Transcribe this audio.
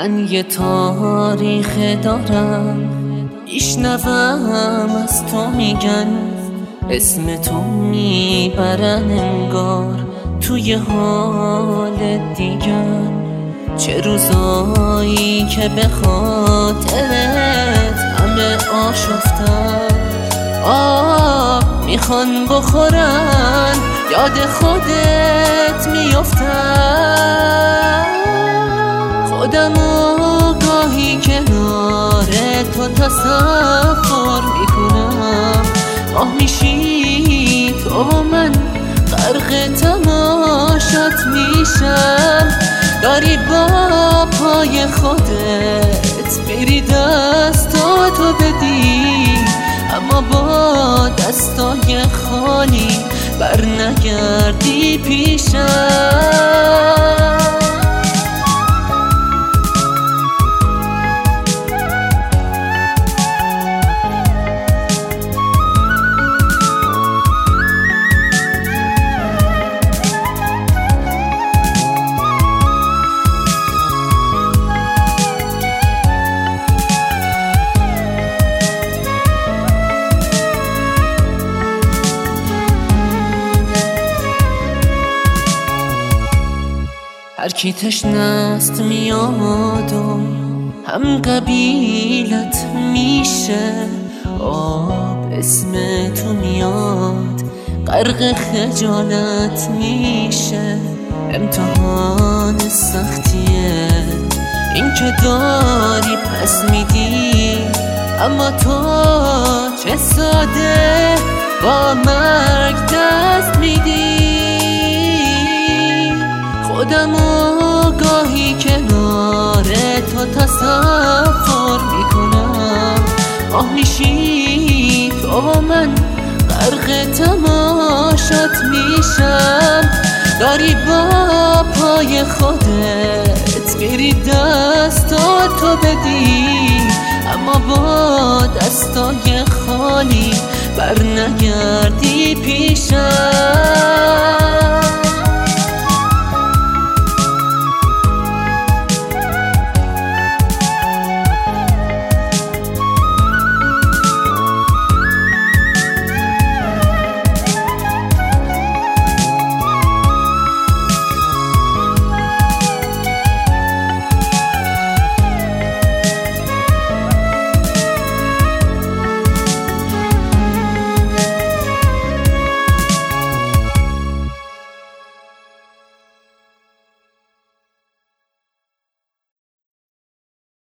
من یه تاریخ دارم، میشنوم از تو میگن اسم تو میبرن انگار توی حال دیگر. چه روزایی که به خاطرت همه آشفتن، آب میخوان بخورن یاد خودت میافتن. خودمو گاهی کنار تو تصور میکنم، ماه میشی تو و من غرق تماشات میشم. داری با پای خودت میری دستاتو بدی، اما با دستای خالی بر نگردی پیشم. هر کی تشنست میاد و هم قبیلت میشه، آب اسم تو میاد غرق خجالت میشه. امتحان سختیه این که داری پس میدی، اما تو چه ساده با مرگ دست میدی. خودمو گاهی کنار تو تصور میکنم، ماه میشی تو و من غرق تماشات میشم. داری با پای خودت میری دستاتو بدی، اما با دستای خالی بر نگردی پیشم.